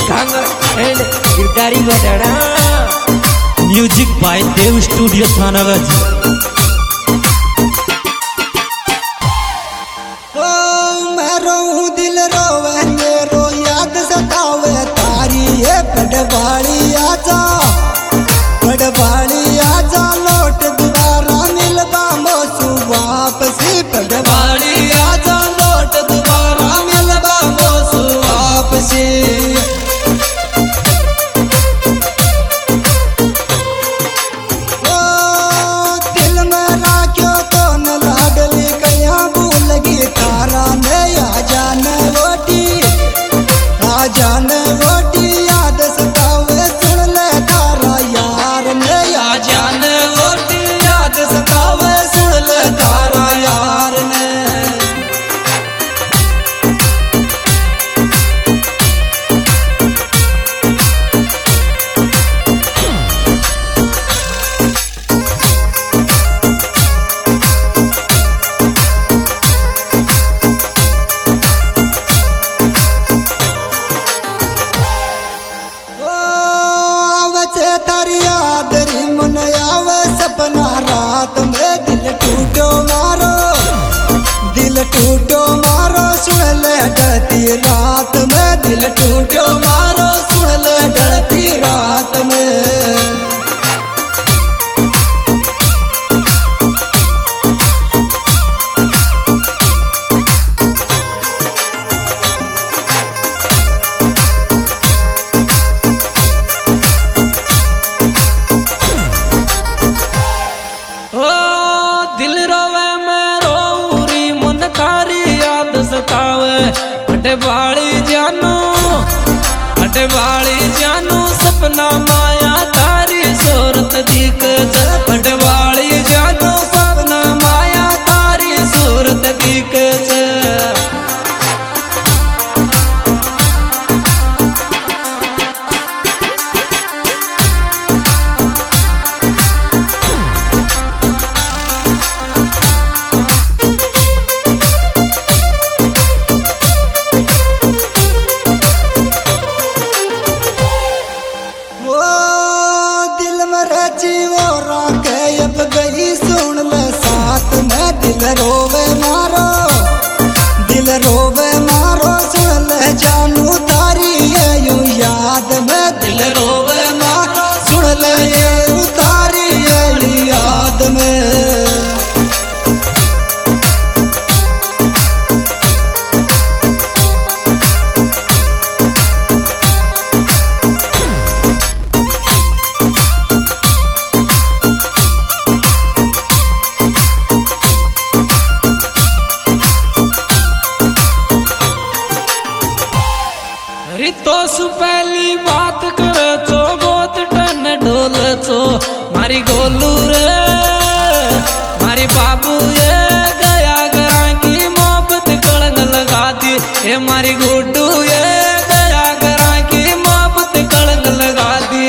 And Girdari Bajada music by Dev studio Thanaganj. मैं रोऊं दिल रोवे मेरो याद सतावे तारी ये पटवाड़ी आजा लौट दोबारा मिलबा मोसू वापसी पटवाड़ी आजा लौट दोबारा मिलबा मोसू वापसी। सपना रात में दिल टूटो मारो सुन ले डरती रात में दिल टूटो मारो सुन ले डरती रात में। पटवाड़ी जानू सपना माया तारी सूरत दिख पटवाड़ी जानू सपना माया तारी सूरत दिख। रोवे मारो सुन ले जानू तारी ये यूं याद में दिल रोवे मारो सुन ले ये तारी ये यूं याद में। तो पहली बात करे तो बहुत टन ढोल तो मारी गोलू रे मारी बाबू ये गया गया की मोहब्बत कलंग लगा दी ये मारी गुड्डू ये गया गया की मोहब्बत कलंग लगा दी।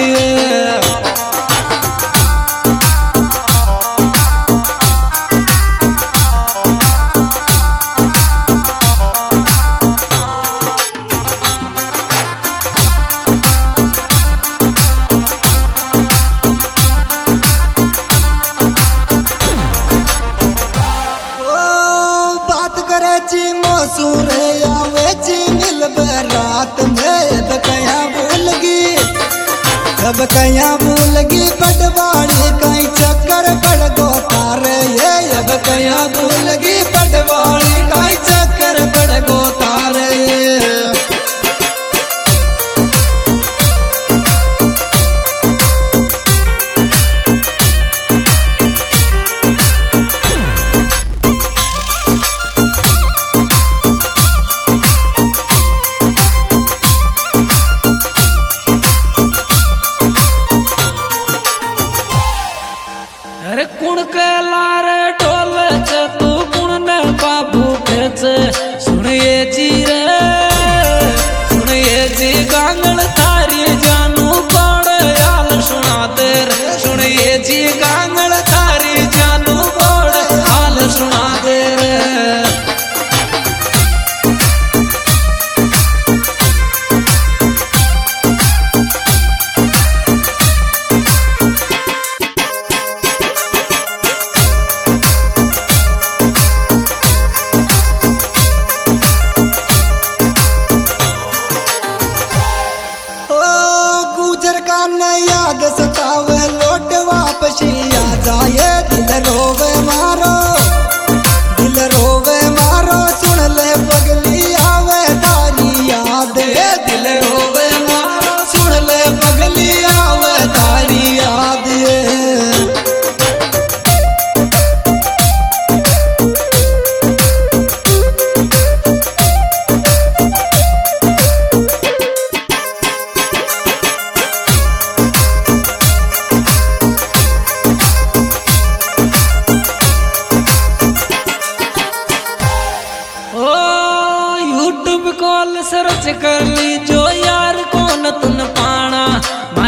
मोसूरे आवे ची मिलब रात में अब कया भूलगी पटवाड़ी कहीं चक्कर पड़ गो तारे ये अब कया भूलगी पटवाड़ी कहीं चक्कर पड़ गो तारे। सुनिए जी गांगल तारी जानू बड़ हाल सुना दे सुनिए जी गांगल तारी जानू बड़ हाल सुना दे।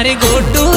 મારી ગોટું